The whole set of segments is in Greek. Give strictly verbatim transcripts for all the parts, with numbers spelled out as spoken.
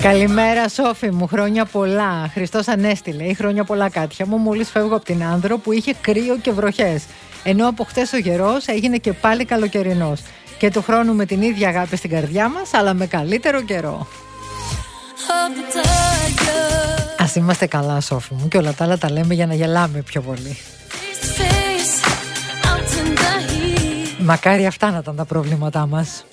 Καλημέρα Σόφη μου, χρόνια πολλά. Χριστός Ανέστη λέει, χρόνια πολλά Κάτια μου. Μόλις φεύγω από την Άνδρο που είχε κρύο και βροχές. Ενώ από χτες ο γερός έγινε και πάλι καλοκαιρινός. Και του χρόνου με την ίδια αγάπη στην καρδιά μας, αλλά με καλύτερο καιρό. Ας είμαστε καλά Σόφη μου, και όλα τα άλλα τα λέμε για να γελάμε πιο πολύ. Μακάρι αυτά να ήταν τα προβλήματά μας.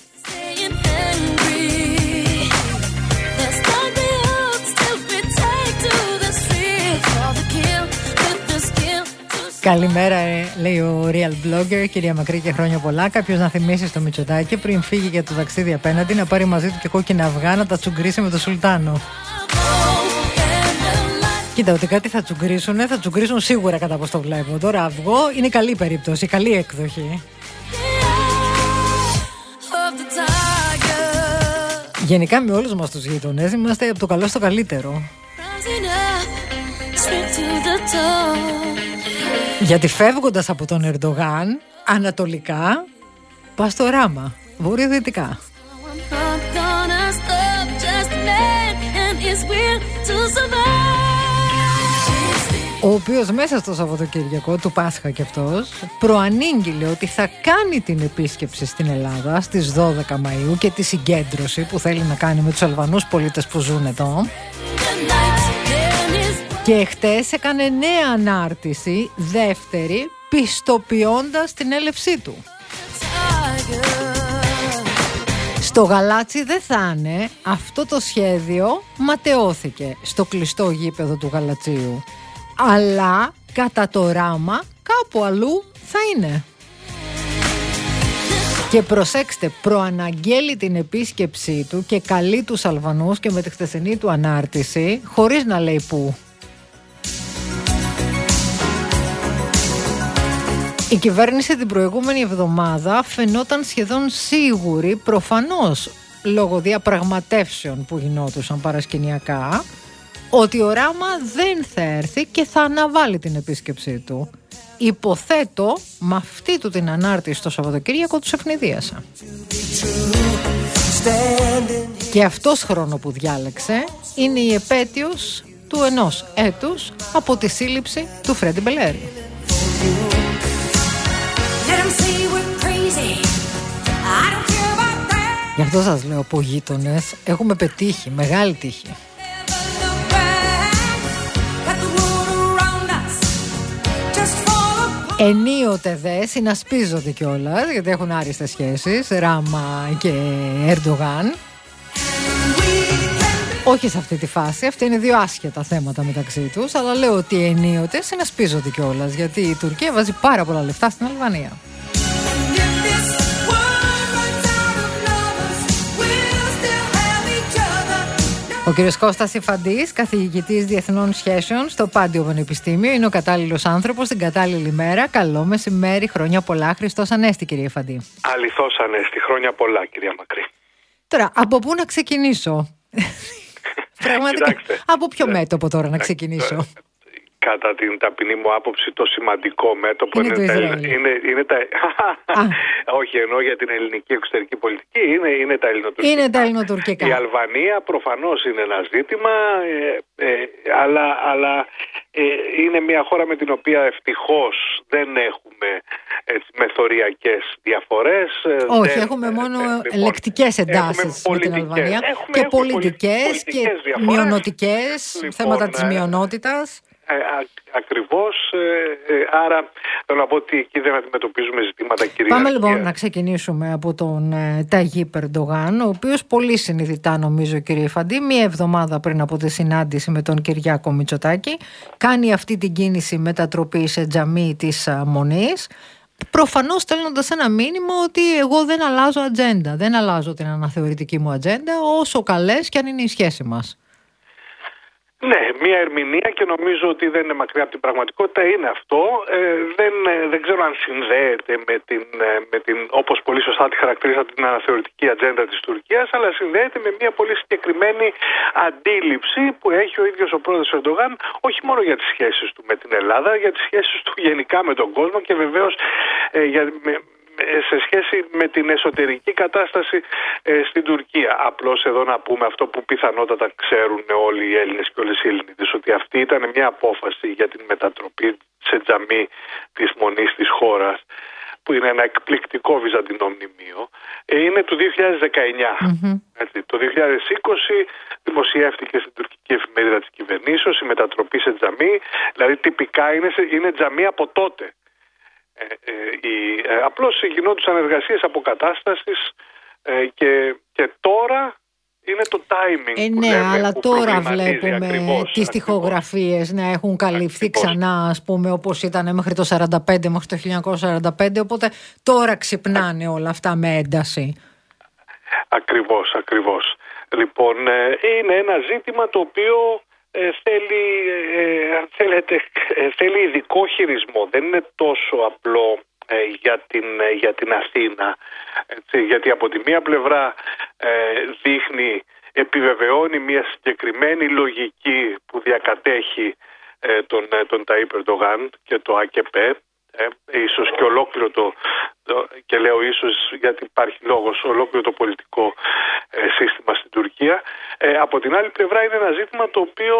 Καλημέρα, λέει ο Real Blogger, κυρία Μακρύ και χρόνια πολλά. Κάποιος να θυμίσει στο Μητσοτάκη πριν φύγει για το ταξίδι απέναντι να πάρει μαζί του και κόκκινα αυγά να τα τσουγκρίσει με το Σουλτάνο. Κοίτα, ότι κάτι θα τσουγκρίσουνε, θα τσουγκρίσουν σίγουρα κατά πως το βλέπω. Τώρα αυγό είναι καλή περίπτωση, καλή έκδοχη. Γενικά με όλους μας τους γείτονες είμαστε από το καλό στο καλύτερο. Γιατί φεύγοντας από τον Ερντογάν ανατολικά πας στο Ράμα, βορειοδυτικά. Ο οποίος μέσα στο Σαββατοκύριακο του Πάσχα και αυτός προανήγγειλε ότι θα κάνει την επίσκεψη στην Ελλάδα στις δώδεκα Μαΐου και τη συγκέντρωση που θέλει να κάνει με τους Αλβανούς πολίτες που ζουν εδώ. Και χτες έκανε νέα ανάρτηση, δεύτερη, πιστοποιώντας την έλευσή του. Στο Γαλάτσι δεν θα είναι, αυτό το σχέδιο ματαιώθηκε στο κλειστό γήπεδο του Γαλατσίου. Αλλά κατά το Ράμα κάπου αλλού θα είναι. Και προσέξτε, προαναγγέλει την επίσκεψή του και καλεί τους Αλβανούς και με τη χτεσινή του ανάρτηση, χωρίς να λέει πού. Η κυβέρνηση την προηγούμενη εβδομάδα φαινόταν σχεδόν σίγουρη, προφανώς λόγω διαπραγματεύσεων που γινόντουσαν παρασκηνιακά, ότι ο Ράμα δεν θα έρθει και θα αναβάλει την επίσκεψή του. Υποθέτω, με αυτή του την ανάρτηση το Σαββατοκύριακο τους ευνηδίασα. Και αυτός χρόνο που διάλεξε είναι η επέτειος του ενός έτους από τη σύλληψη του Φρέντι Μπελέρη. Γι' αυτό σας λέω, από γείτονες έχουμε πετύχει μεγάλη τύχη. Ενίοτε δε συνασπίζονται κιόλας, γιατί έχουν άριστες σχέσεις, Ράμα και Ερντογάν. Όχι σε αυτή τη φάση, αυτά είναι δύο άσχετα θέματα μεταξύ τους, αλλά λέω ότι ενίοτε συνασπίζονται κιόλας, γιατί η Τουρκία βάζει πάρα πολλά λεφτά στην Αλβανία. Ο κύριος Κώστας Ιφαντής, καθηγητής διεθνών σχέσεων στο Πάντιο Πανεπιστήμιο, είναι ο κατάλληλος άνθρωπος στην κατάλληλη μέρα. Καλό μεσημέρι, χρόνια πολλά. Χριστός Ανέστη, κύριε Ιφαντή. Αληθώς Ανέστη, χρόνια πολλά, κυρία Μακρύ. Τώρα, από πού να ξεκινήσω? Πραγματικά, Κοιτάξτε, από ποιο μέτωπο τώρα να ξεκινήσω? Κατά την ταπεινή μου άποψη, το σημαντικό μέτωπο είναι, είναι, το τα, είναι, είναι τα... Όχι, εννοώ για την ελληνική εξωτερική πολιτική, είναι, είναι τα ελληνοτουρκικά. Είναι τα ελληνοτουρκικά. Η Αλβανία προφανώς είναι ένα ζήτημα, ε, ε, αλλά, αλλά ε, είναι μια χώρα με την οποία ευτυχώς δεν έχουμε έτσι, μεθοριακές διαφορές. Όχι, δεν, έχουμε μόνο ε, λοιπόν, λεκτικές εντάσεις με την Αλβανία έχουμε, και έχουμε πολιτικές και μειονοτικές, λοιπόν, θέματα της μειονότητας. Ε, α, ακριβώς, ε, ε, άρα θέλω να πω ότι εκεί δεν αντιμετωπίζουμε ζητήματα κυριαρχίας. Πάμε λοιπόν να ξεκινήσουμε από τον ε, Ταγίπ Ερντογάν, ο οποίος πολύ συνειδητά, νομίζω, κύριε Φαντή, μία εβδομάδα πριν από τη συνάντηση με τον Κυριάκο Μητσοτάκη, κάνει αυτή την κίνηση μετατροπή σε τζαμί της α, Μονής, προφανώς στέλνοντας ένα μήνυμα ότι εγώ δεν αλλάζω ατζέντα, δεν αλλάζω την αναθεωρητική μου ατζέντα, όσο καλές και αν είναι η σχέση μας. Ναι, μια ερμηνεία, και νομίζω ότι δεν είναι μακριά από την πραγματικότητα, είναι αυτό. Ε, δεν, δεν ξέρω αν συνδέεται με την, με την, όπως πολύ σωστά τη χαρακτήρισα, την αναθεωρητική ατζέντα της Τουρκίας, αλλά συνδέεται με μια πολύ συγκεκριμένη αντίληψη που έχει ο ίδιος ο πρόεδρος Ερντογάν, όχι μόνο για τις σχέσεις του με την Ελλάδα, για τις σχέσεις του γενικά με τον κόσμο και βεβαίως ε, για, με, σε σχέση με την εσωτερική κατάσταση ε, στην Τουρκία. Απλώς εδώ να πούμε αυτό που πιθανότατα ξέρουν όλοι οι Έλληνες και όλες οι Ελληνίδες, ότι αυτή ήταν μια απόφαση για την μετατροπή σε τζαμί της Μονής της χώρας, που είναι ένα εκπληκτικό βυζαντινό μνημείο, είναι του δύο χιλιάδες δεκαεννιά. Mm-hmm. Έτσι, το δύο χιλιάδες είκοσι δημοσιεύτηκε στην τουρκική εφημερίδα της κυβερνήσεως η μετατροπή σε τζαμί, δηλαδή τυπικά είναι, είναι τζαμί από τότε. Ε, ε, η, ε, απλώς γινόντουσαν εργασίες αποκατάστασης ε, και, και τώρα είναι το timing ε, που ναι, λέμε, αλλά που τώρα βλέπουμε ακριβώς, τις τοιχογραφίες να έχουν καλυφθεί ακριβώς ξανά, ας πούμε, όπως ήταν μέχρι το σαράντα πέντε, μέχρι το χίλια εννιακόσια σαράντα πέντε, οπότε τώρα ξυπνάνε όλα αυτά με ένταση. Ακριβώς, ακριβώς. Λοιπόν, ε, είναι ένα ζήτημα το οποίο ε, θέλει, ε, αν θέλετε, ε, θέλει ειδικό χειρισμό. Δεν είναι τόσο απλό ε, για, την, ε, για την Αθήνα. Έτσι, γιατί από τη μία πλευρά ε, δείχνει, επιβεβαιώνει μια συγκεκριμένη λογική που διακατέχει ε, τον, ε, τον Ταΐπ Ερντογάν και το ΑΚΕΠΕ. Ε, ίσως και ολόκληρο το, το, και λέω ίσως γιατί υπάρχει λόγος, ολόκληρο το πολιτικό ε, σύστημα στην Τουρκία. Ε, από την άλλη πλευρά είναι ένα ζήτημα το οποίο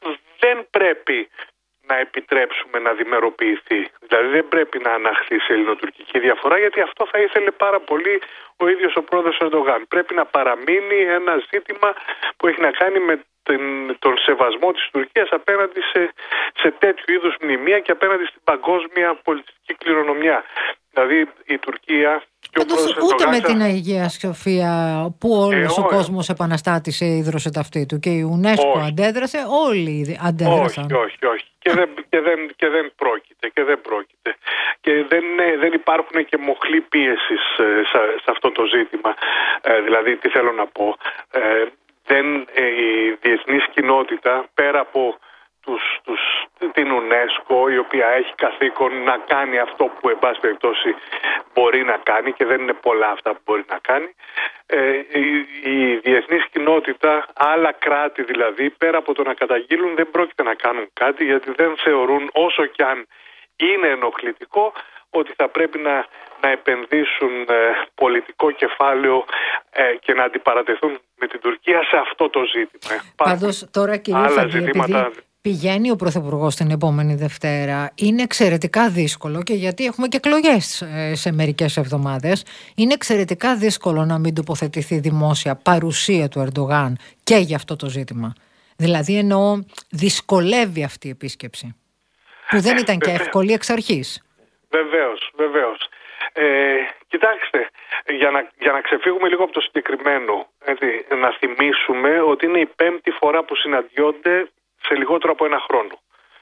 δεν πρέπει να επιτρέψουμε να διμεροποιηθεί. Δηλαδή δεν πρέπει να αναχθεί σε ελληνοτουρκική διαφορά, γιατί αυτό θα ήθελε πάρα πολύ ο ίδιος ο πρόεδρος Ερντογάν. Πρέπει να παραμείνει ένα ζήτημα που έχει να κάνει με την, τον σεβασμό της Τουρκίας απέναντι σε, σε τέτοιου είδους μνημεία και απέναντι στην παγκόσμια πολιτιστική κληρονομιά. Δηλαδή η Τουρκία... Πάντως, ούτε με την Αγία Σοφία που όλος ε, ο κόσμος επαναστάτησε, ίδρωσε ταυτή του και η UNESCO όχι. αντέδρασε, όλοι αντέδρασαν. Όχι, όχι, όχι. Και δεν, και δεν, και δεν πρόκειται. Και δεν πρόκειται. Και δεν, δεν υπάρχουν και μοχλοί πίεσης σε, σε αυτό το ζήτημα. Ε, δηλαδή, τι θέλω να πω. Ε, δεν, ε, η διεθνής κοινότητα, πέρα από τους, τους, την UNESCO, η οποία έχει καθήκον να κάνει αυτό που εν πάση περιπτώσει μπορεί να κάνει, και δεν είναι πολλά αυτά που μπορεί να κάνει, ε, η, η διεθνής κοινότητα, άλλα κράτη δηλαδή, πέρα από το να καταγγείλουν, δεν πρόκειται να κάνουν κάτι, γιατί δεν θεωρούν, όσο κι αν είναι ενοχλητικό, ότι θα πρέπει να, να επενδύσουν ε, πολιτικό κεφάλαιο ε, και να αντιπαρατεθούν με την Τουρκία σε αυτό το ζήτημα. Πάντως τώρα, κύριε Φαντή, επειδή πηγαίνει ο Πρωθυπουργός την επόμενη Δευτέρα, είναι εξαιρετικά δύσκολο, και γιατί έχουμε και εκλογές σε μερικές εβδομάδες, είναι εξαιρετικά δύσκολο να μην τοποθετηθεί δημόσια παρουσία του Ερντογάν και για αυτό το ζήτημα. Δηλαδή εννοώ, δυσκολεύει αυτή η επίσκεψη, που δεν ήταν και εύκολη εξ αρχής. Βεβαίως, βεβαίως. Ε, κοιτάξτε, για να, για να ξεφύγουμε λίγο από το συγκεκριμένο, έτσι, να θυμίσουμε ότι είναι η πέμπτη φορά που συναντιόνται σε λιγότερο από ένα χρόνο.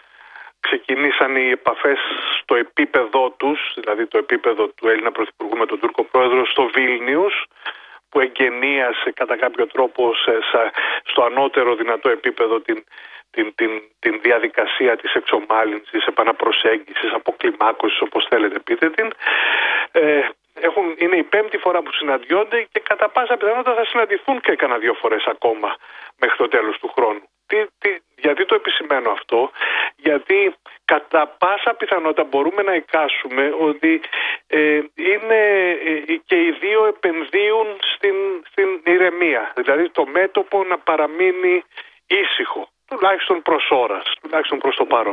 Ξεκινήσαν οι επαφές στο επίπεδό τους, δηλαδή το επίπεδο του Έλληνα Πρωθυπουργού με τον Τούρκο Πρόεδρο στο Βίλνιους, που εγκαινίασε κατά κάποιο τρόπο σε, σε, στο ανώτερο δυνατό επίπεδο την, την, την, την διαδικασία της εξομάλυνσης, επαναπροσέγγισης, αποκλιμάκωσης, όπως θέλετε πείτε την. Ε, έχουν, είναι η πέμπτη φορά που συναντιόνται και κατά πάσα πιθανότητα θα συναντηθούν και κανένα δύο φορές ακόμα μέχρι το τέλος του χρόνου. Τι, τι, γιατί το επισημαίνω αυτό? Γιατί κατά πάσα πιθανότητα μπορούμε να εικάσουμε ότι ε, είναι, ε, και οι δύο επενδύουν στην, στην ηρεμία. Δηλαδή το μέτωπο να παραμείνει ήσυχο, τουλάχιστον προς ώρας, τουλάχιστον προς το παρόν.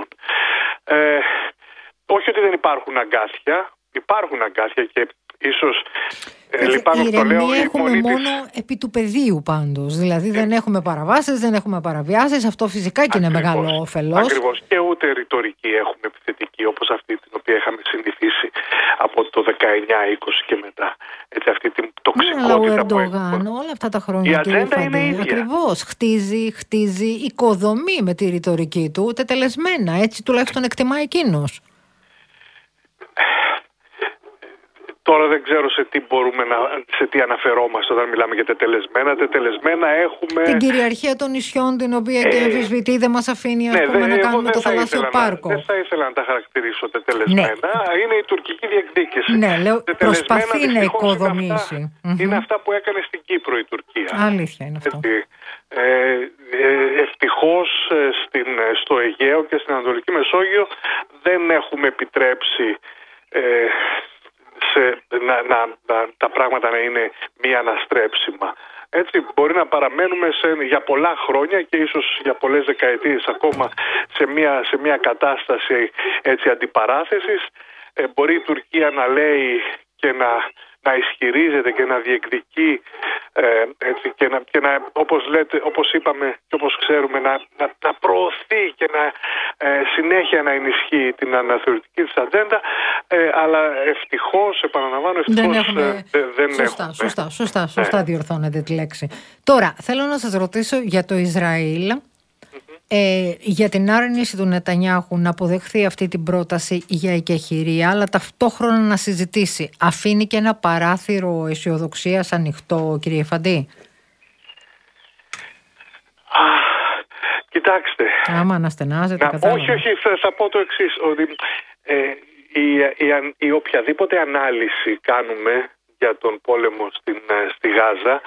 Ε, όχι ότι δεν υπάρχουν αγκάθια, υπάρχουν αγκάθια και ίσως ε, λυπάμαι που το λέω. Ηρεμία έχουμε της... μόνο επί του πεδίου πάντως. Δηλαδή ε, δεν έχουμε παραβάσεις, δεν έχουμε παραβιάσεις. Αυτό φυσικά και ακριβώς, είναι μεγάλο όφελος. Ακριβώς. Και ούτε ρητορική έχουμε επιθετική, όπως αυτή την οποία είχαμε συνηθίσει από το δεκαεννιά είκοσι και μετά. Έτσι, αυτή την τοξικότητα. Αλλά ο Ερντογάν όλα αυτά τα χρόνια, η ατζέντα είναι ίδια. Ακριβώς. Χτίζει, χτίζει, οικοδομεί με τη ρητορική του τετελεσμένα. Έτσι τουλάχιστον εκτιμά εκείνος. Τώρα δεν ξέρω σε τι μπορούμε να, σε τι αναφερόμαστε όταν μιλάμε για τετελεσμένα. Τετελεσμένα έχουμε... την κυριαρχία των νησιών, την οποία ε, και αμφισβητεί, δεν μας αφήνει ας ναι, πούμε, δε, να κάνουμε το θαλάσσιο πάρκο. Να, δεν θα ήθελα να τα χαρακτηρίσω τετελεσμένα. Ναι. Είναι η τουρκική διεκδίκηση. Ναι, λέω, προσπαθεί να οικοδομήσει. Είναι αυτά, mm-hmm. είναι αυτά που έκανε στην Κύπρο η Τουρκία. Αλήθεια είναι αυτό. Έτσι, ε, ε, ευτυχώς στην, στο Αιγαίο και στην Ανατολική Μεσόγειο δεν έχουμε επιτρέψει... Ε, σε να, να, να, τα πράγματα να είναι μη αναστρέψιμα. Έτσι μπορεί να παραμένουμε σε, για πολλά χρόνια και ίσως για πολλές δεκαετίες ακόμα σε μια, σε μια κατάσταση έτσι, αντιπαράθεσης. Ε, μπορεί η Τουρκία να λέει και να, να ισχυρίζεται και να διεκδικεί ε, έτσι, και, να, και να, όπως, λέτε, όπως είπαμε και όπως ξέρουμε να, να, να προωθεί και να ε, συνέχεια να ενισχύει την αναθεωρητική της ατζέντα, ε, αλλά ευτυχώς, επαναλαμβάνω, ευτυχώς δεν έχουμε... ε, δεν σωστά, έχουμε. Σωστά, σωστά, σωστά διορθώνετε τη λέξη. Τώρα, θέλω να σας ρωτήσω για το Ισραήλ. Ε, για την άρνηση του Νετανιάχου να αποδεχθεί αυτή την πρόταση για εκεχηρία, αλλά ταυτόχρονα να συζητήσει. Αφήνει και ένα παράθυρο αισιοδοξίας ανοιχτό, κύριε Φαντή? Α, κοιτάξτε. Άμα αναστενάζεται, να, κατάλαβα. όχι, όχι, θα, θα πω το εξής, ότι ε, η, η, η οποιαδήποτε ανάλυση κάνουμε για τον πόλεμο στην, στη Γάζα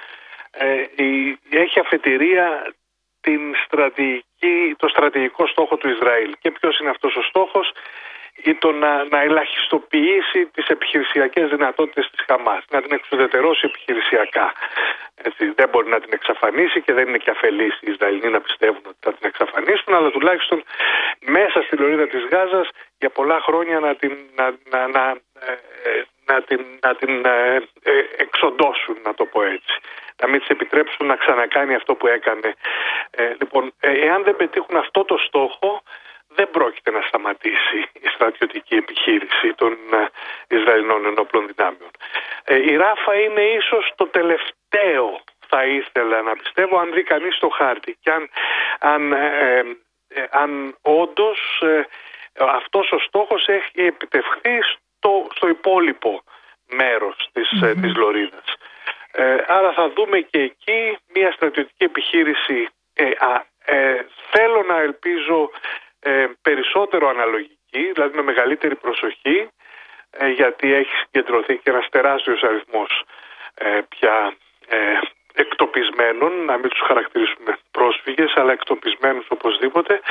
ε, η, έχει αφετηρία την στρατηγική, το στρατηγικό στόχο του Ισραήλ. Και ποιος είναι αυτός ο στόχος? Ή το να, να ελαχιστοποιήσει τις επιχειρησιακές δυνατότητες της Χαμάς, να την εξουδετερώσει επιχειρησιακά. Έτσι, δεν μπορεί να την εξαφανίσει και δεν είναι και αφελείς οι Ισραηλοί να πιστεύουν ότι θα την εξαφανίσουν, αλλά τουλάχιστον μέσα στη λωρίδα της Γάζας για πολλά χρόνια να την, να, να, να, ε, να την, να την ε, ε, εξοντώσουν, να το πω έτσι. Να μην της επιτρέψουν να ξανακάνει αυτό που έκανε. Ε, λοιπόν, ε, εάν δεν πετύχουν αυτό το στόχο, δεν πρόκειται να σταματήσει η στρατιωτική επιχείρηση των ε, Ισραηλινών ενόπλων δυνάμεων. Ε, η Ράφα είναι ίσως το τελευταίο, θα ήθελα να πιστεύω, αν δει κανείς το χάρτη. Και αν, αν, ε, ε, αν όντως ε, αυτός ο στόχος έχει επιτευχθεί στο, στο υπόλοιπο μέρος της, mm-hmm. ε, της Λωρίδας. Ε, άρα θα δούμε και εκεί μια στρατιωτική επιχείρηση, ε, α, ε, θέλω να ελπίζω ε, περισσότερο αναλογική, δηλαδή με μεγαλύτερη προσοχή, ε, γιατί έχει συγκεντρωθεί και ένας τεράστιος αριθμός ε, πια ε, εκτοπισμένων, να μην τους χαρακτηρίσουμε πρόσφυγες, αλλά εκτοπισμένους οπωσδήποτε.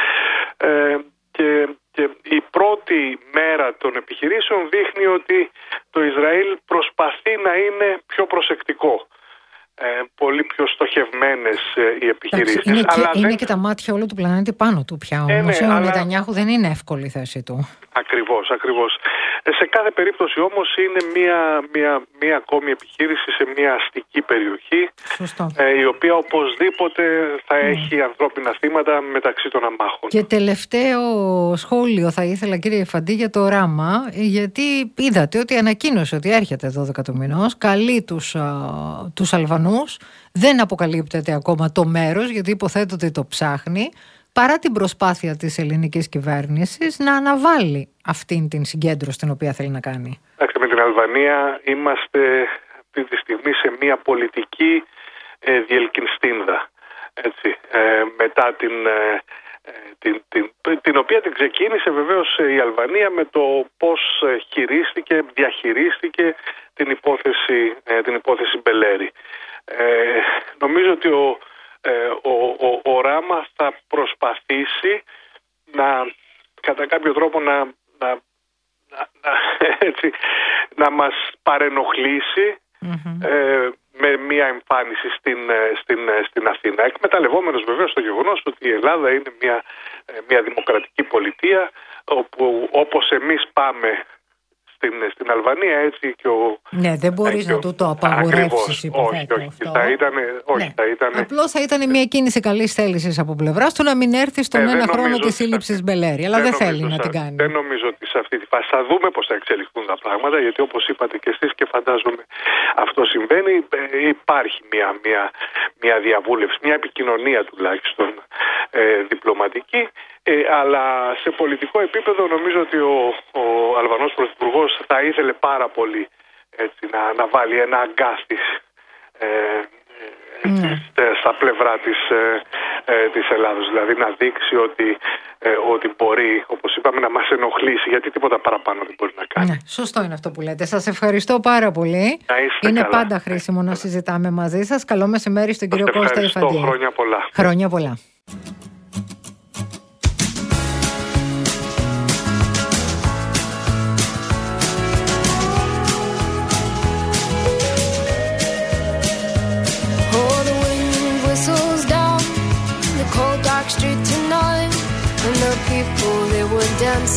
Ε, και, και η πρώτη μέρα των επιχειρήσεων δείχνει ότι το Ισραήλ προσπαθεί να είναι πιο προσεκτικό. Ε, πολύ πιο στοχευμένες ε, οι επιχειρήσεις. Είναι, αλλά και, δεν... είναι και τα μάτια όλου του πλανήτη πάνω του πια όμως. Ε, ναι, ο αλλά... Νετανιάχου δεν είναι εύκολη η θέση του. Ακριβώς, ακριβώς. Ε, σε κάθε περίπτωση όμως είναι μια, μια, μια ακόμη επιχείρηση σε μια αστική περιοχή, ε, η οποία οπωσδήποτε θα mm. έχει ανθρώπινα θύματα μεταξύ των αμάχων. Και τελευταίο σχόλιο θα ήθελα, κύριε Φαντή, για το Ράμα, γιατί είδατε ότι ανακοίνωσε ότι έρχεται δώδεκα του μηνός, καλεί τους, α, τους Αλβανούς, δεν αποκαλύπτεται ακόμα το μέρος γιατί υποθέτω ότι το ψάχνει, παρά την προσπάθεια της ελληνικής κυβέρνησης να αναβάλει αυτήν την συγκέντρωση την οποία θέλει να κάνει. Με την Αλβανία είμαστε αυτή τη στιγμή σε μια πολιτική ε, διελκυνστίνδα. Έτσι, ε, μετά την, ε, την, την, την, την οποία την ξεκίνησε βεβαίως η Αλβανία με το πώς χειρίστηκε, διαχειρίστηκε την υπόθεση, ε, την υπόθεση Μπελέρη. Ε, νομίζω ότι ο Ε, ο, ο, ο Ράμα θα προσπαθήσει να κατά κάποιο τρόπο να, να, να, να, έτσι, να μας παρενοχλήσει mm-hmm. ε, με μια εμφάνιση στην, στην, στην Αθήνα, εκμεταλλευόμενος βεβαίως το γεγονός ότι η Ελλάδα είναι μια, μια δημοκρατική πολιτεία όπου όπως εμείς πάμε Στην, στην Αλβανία, έτσι και ο... Ναι, δεν μπορείς να του το απαγορεύσεις, υποθέτω. Όχι, όχι, θα ήτανε, όχι ναι. θα ήτανε... Απλώς θα ήταν μια κίνηση καλής θέλησης από πλευράς του να μην έρθει στον ε, ένα χρόνο της σύλληψης Μπελέρη, αλλά δεν, δεν θέλει να την κάνει. Δεν νομίζω ότι σε αυτή τη φάση θα δούμε πώς θα εξελιχθούν τα πράγματα, γιατί όπως είπατε και εσείς και φαντάζομαι αυτό συμβαίνει, υπάρχει μια, μια, μια διαβούλευση, μια επικοινωνία τουλάχιστον ε, διπλωματική. Ε, αλλά σε πολιτικό επίπεδο νομίζω ότι ο, ο Αλβανός Πρωθυπουργός θα ήθελε πάρα πολύ έτσι, να, να βάλει ένα αγκάστη ε, mm. στα πλευρά της, ε, ε, της Ελλάδος. Δηλαδή να δείξει ότι, ε, ότι μπορεί, όπως είπαμε, να μας ενοχλήσει, γιατί τίποτα παραπάνω δεν μπορεί να κάνει. Ναι, σωστό είναι αυτό που λέτε. Σας ευχαριστώ πάρα πολύ. Είναι καλά. Πάντα χρήσιμο να συζητάμε μαζί σας. Καλό μεσημέρι στον κύριο Κώστα Ιφαντή. Χρόνια πολλά. Χρόνια πολλά.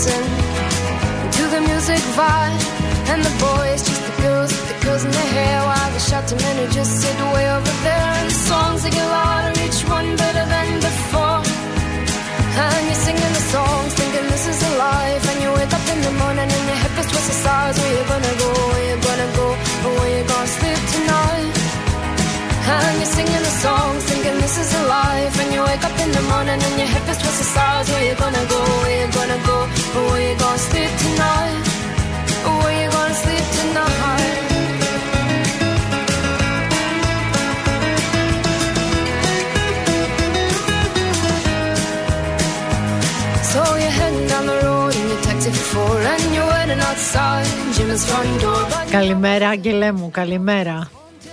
listen to the music vibe. And the boys, just the girls with the curls in their hair, while the shouting men who just sit way over there. And the songs they get louder, each one better than before. And you're singing the songs, thinking this is a life. And you wake up in the morning and your head feels twice the size. Where you gonna go, where you gonna go, or where you gonna sleep tonight? And you're singing the songs, thinking this is a life. And you wake up in the morning and your head feels twice the size. Where you gonna go, where you gonna go, or where you gonna sleep tonight? Or where you gonna sleep tonight? So you're heading down the road in your taxi for four, and you're waiting outside Jim's front door. Καλημέρα, Άγγελέ μου, καλημέρα.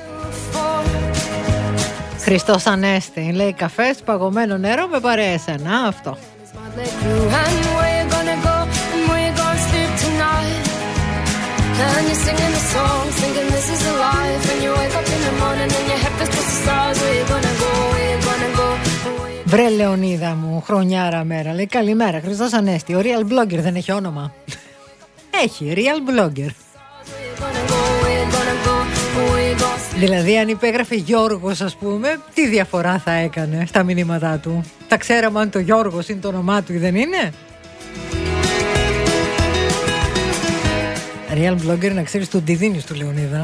Χριστός Ανέστη, λέει καφές, παγωμένο νερό με παρέα εσένα, αυτό. And you're singing the songs, thinking this is a life. And you wake up in the morning and your head feels twice the stars. Where you gonna go, where you gonna go? Βρε Λεωνίδα μου, χρονιάρα μέρα. Λέει καλημέρα, Χριστός Ανέστη. Ο Real Blogger δεν έχει όνομα? Έχει, Real Blogger. Δηλαδή αν υπέγραφε Γιώργος, ας πούμε, τι διαφορά θα έκανε στα μηνύματά του? Τα ξέραμε αν το Γιώργος είναι το όνομά του ή δεν είναι? Real Blogger, να ξέρεις, τον τη δίνεις του Λεωνίδα.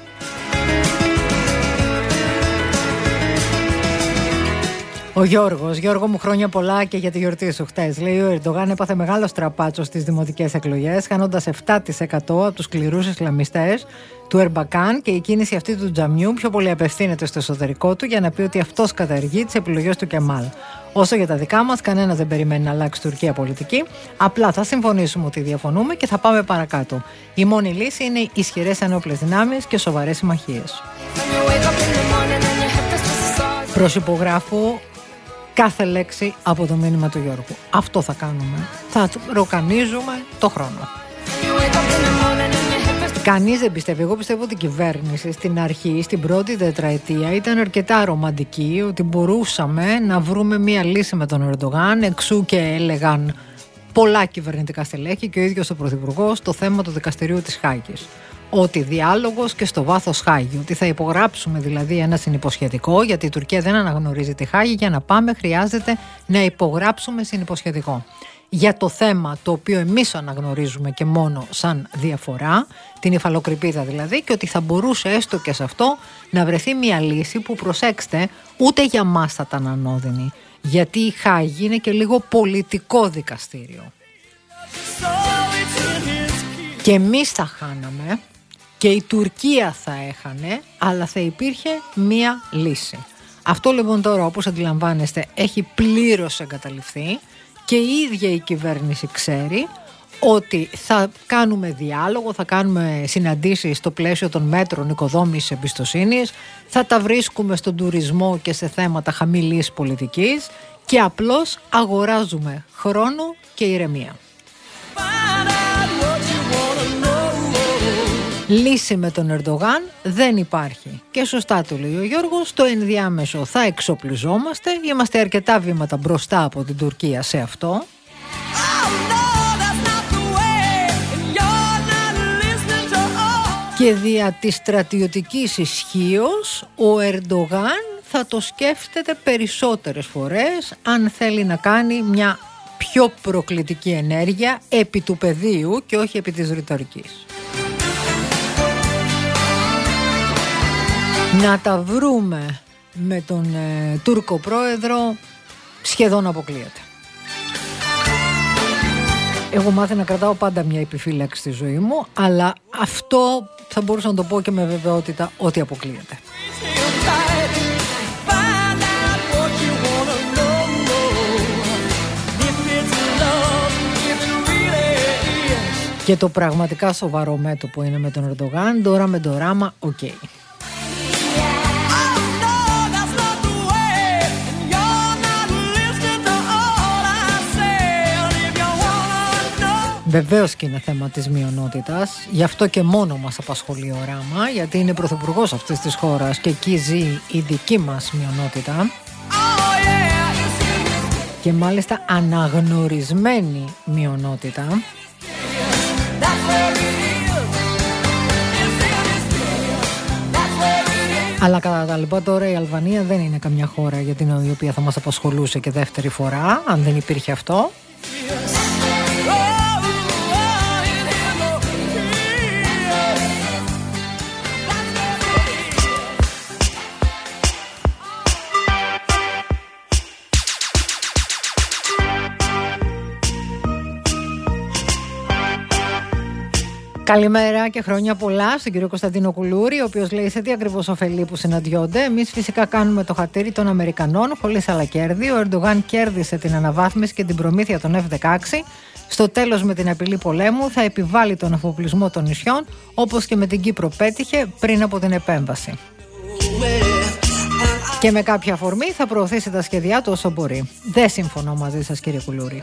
Ο Γιώργος, Γιώργο μου, χρόνια πολλά και για τη γιορτή σου χτες. Λέει ο Ερντογάν έπαθε μεγάλο στραπάτσο στις δημοτικές εκλογές, χάνοντας επτά τοις εκατό από τους σκληρούς Ισλαμιστές του Ερμπακάν, και η κίνηση αυτή του Τζαμιού πιο πολύ απευθύνεται στο εσωτερικό του για να πει ότι αυτός καταργεί τις επιλογές του Κεμάλ. Όσο για τα δικά μας, κανένας δεν περιμένει να αλλάξει Τουρκία πολιτική. Απλά θα συμφωνήσουμε ότι διαφωνούμε και θα πάμε παρακάτω. Η μόνη λύση είναι ισχυρές ενόπλες δυνάμεις και σοβαρές συμμαχίες. Προσυπογράφω κάθε λέξη από το μήνυμα του Γιώργου. Αυτό θα κάνουμε. Θα ροκανίζουμε το χρόνο. Κανείς δεν πιστεύει. Εγώ πιστεύω ότι η κυβέρνηση στην αρχή, στην πρώτη τετραετία, ήταν αρκετά ρομαντική, ότι μπορούσαμε να βρούμε μία λύση με τον Ερντογάν, εξού και έλεγαν πολλά κυβερνητικά στελέχη και ο ίδιος ο Πρωθυπουργός το θέμα του δικαστηρίου της Χάγης. Ότι διάλογος και στο βάθος Χάγη, ότι θα υπογράψουμε δηλαδή ένα συνυποσχετικό, γιατί η Τουρκία δεν αναγνωρίζει τη Χάγη, για να πάμε χρειάζεται να υπογράψουμε συνυποσχετικό. Για το θέμα το οποίο εμείς αναγνωρίζουμε και μόνο σαν διαφορά, την υφαλοκρηπίδα δηλαδή, και ότι θα μπορούσε έστω και σε αυτό να βρεθεί μια λύση που, προσέξτε, ούτε για μας θα ήταν ανώδυνη, γιατί η Χάγη είναι και λίγο πολιτικό δικαστήριο. Και εμείς θα χάναμε και η Τουρκία θα έχανε, αλλά θα υπήρχε μία λύση. Αυτό λοιπόν τώρα, όπως αντιλαμβάνεστε, έχει πλήρως εγκαταλειφθεί και η ίδια η κυβέρνηση ξέρει ότι θα κάνουμε διάλογο, θα κάνουμε συναντήσεις στο πλαίσιο των μέτρων οικοδόμησης εμπιστοσύνης, θα τα βρίσκουμε στον τουρισμό και σε θέματα χαμηλής πολιτικής και απλώς αγοράζουμε χρόνο και ηρεμία. Λύση με τον Ερντογάν δεν υπάρχει. Και σωστά το λέει ο Γιώργος, στο ενδιάμεσο θα εξοπλιζόμαστε, είμαστε αρκετά βήματα μπροστά από την Τουρκία σε αυτό. Και δια της στρατιωτικής ισχύως ο Ερντογάν θα το σκέφτεται περισσότερες φορές αν θέλει να κάνει μια πιο προκλητική ενέργεια επί του πεδίου και όχι επί της ρητορικής. Να τα βρούμε με τον ε, Τούρκο πρόεδρο σχεδόν αποκλείεται. Έχω μάθει να κρατάω πάντα μια επιφύλαξη στη ζωή μου, αλλά αυτό θα μπορούσα να το πω και με βεβαιότητα ότι αποκλείεται. Και το πραγματικά σοβαρό μέτωπο είναι με τον Ερντογάν, τώρα με το ράμα, οκ. Okay. Βεβαίως και είναι θέμα της μειονότητας, γι' αυτό και μόνο μας απασχολεί ο Ράμα, γιατί είναι πρωθυπουργός αυτής της χώρας και εκεί ζει η δική μας μειονότητα. και μάλιστα αναγνωρισμένη μειονότητα. Αλλά κατά τα λοιπά τώρα η Αλβανία δεν είναι καμιά χώρα για την οποία θα μας απασχολούσε και δεύτερη φορά, αν δεν υπήρχε αυτό. Καλημέρα και χρόνια πολλά στον κύριο Κωνσταντίνο Κουλούρη, ο οποίος λέει σε τι ακριβώς ωφελεί που συναντιόνται. Εμείς φυσικά κάνουμε το χατήρι των Αμερικανών χωρίς άλλα κέρδη. Ο Ερντογάν κέρδισε την αναβάθμιση και την προμήθεια των εφ δεκαέξι. Στο τέλος, με την απειλή πολέμου, θα επιβάλλει τον αφοπλισμό των νησιών, όπως και με την Κύπρο πέτυχε πριν από την επέμβαση. Και με κάποια αφορμή θα προωθήσει τα σχέδιά του όσο μπορεί. Δεν συμφωνώ μαζί σας, κύριε Κουλούρη.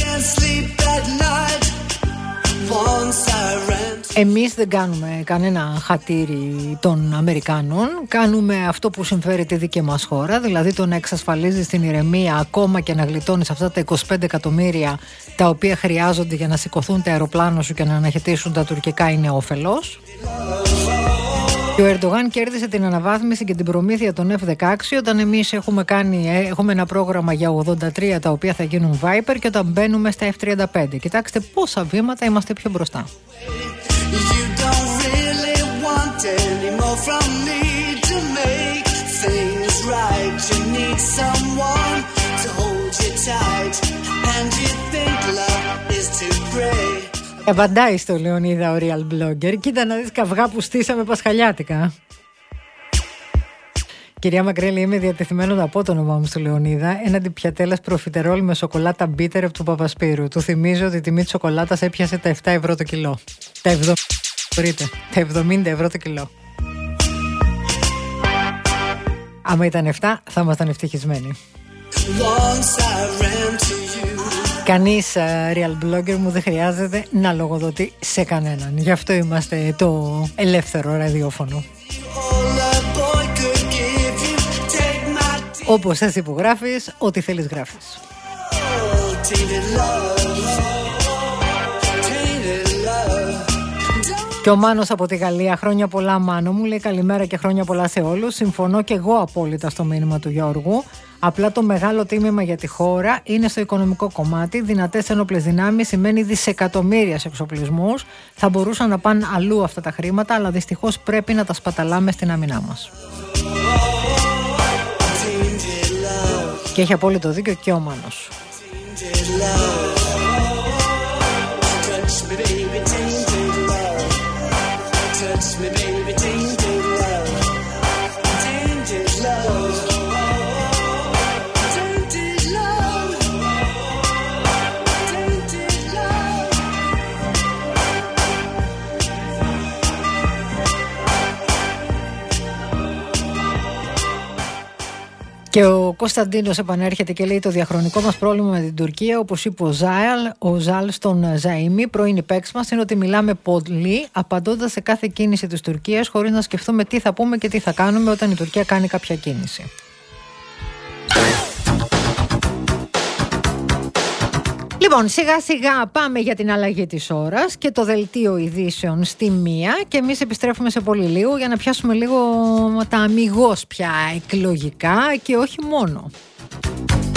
Εμείς δεν κάνουμε κανένα χατήρι των Αμερικάνων. Κάνουμε αυτό που συμφέρει τη δική μας χώρα, δηλαδή το να εξασφαλίζεις την ηρεμία ακόμα και να γλιτώνεις αυτά τα είκοσι πέντε εκατομμύρια τα οποία χρειάζονται για να σηκωθούν τα αεροπλάνα σου και να αναχαιτήσουν τα τουρκικά είναι όφελος. Και ο Ερντογάν κέρδισε την αναβάθμιση και την προμήθεια των εφ δεκαέξι όταν εμείς έχουμε, κάνει, έχουμε ένα πρόγραμμα για ογδόντα τρία τα οποία θα γίνουν Viper και όταν μπαίνουμε στα εφ τριάντα πέντε. Κοιτάξτε πόσα βήματα είμαστε πιο μπροστά. Απαντάει στο Λεωνίδα ο Real Blogger. Κοίτα να δεις καυγά που στήσαμε πασχαλιάτικα. Κυρία Μακρέλη, είμαι διατεθειμένο να πω το όνομά μου στο Λεωνίδα έναντι πιατέλας προφιτερόλ με σοκολάτα μπίτερ από του Παπασπύρου. Του θυμίζω ότι η τιμή της σοκολάτας έπιασε τα επτά ευρώ το κιλό. Τα εβδομήντα, τα εβδομήντα ευρώ το κιλό. Άμα ήταν επτά θα ήμασταν ευτυχισμένοι. Κανείς uh, real blogger μου δεν χρειάζεται να λογοδοτεί σε κανέναν. Γι' αυτό είμαστε το ελεύθερο ραδιόφωνο. Όπως εσύ υπογράφεις, ό,τι θέλεις γράφεις. Και ο Μάνος από τη Γαλλία, χρόνια πολλά Μάνο μου, λέει καλημέρα και χρόνια πολλά σε όλους. Συμφωνώ και εγώ απόλυτα στο μήνυμα του Γιώργου. Απλά το μεγάλο τίμημα για τη χώρα είναι στο οικονομικό κομμάτι. Δυνατές ένοπλες δυνάμεις σημαίνει δισεκατομμύρια σε εξοπλισμούς. Θα μπορούσαν να πάνε αλλού αυτά τα χρήματα, αλλά δυστυχώς πρέπει να τα σπαταλάμε στην άμυνά μας. Και έχει απόλυτο δίκιο και ο Μάνος. Και ο Κωνσταντίνος επανέρχεται και λέει το διαχρονικό μας πρόβλημα με την Τουρκία, όπως είπε ο Ζάλ, ο Ζάλ στον Ζαΐμι, πρώην παίκτης μας, είναι ότι μιλάμε πολύ απαντώντας σε κάθε κίνηση της Τουρκίας χωρίς να σκεφτούμε τι θα πούμε και τι θα κάνουμε όταν η Τουρκία κάνει κάποια κίνηση. Λοιπόν, σιγά σιγά πάμε για την αλλαγή της ώρας και το δελτίο ειδήσεων στη μία και εμείς επιστρέφουμε σε πολύ λίγο για να πιάσουμε λίγο τα αμιγώς πια εκλογικά και όχι μόνο.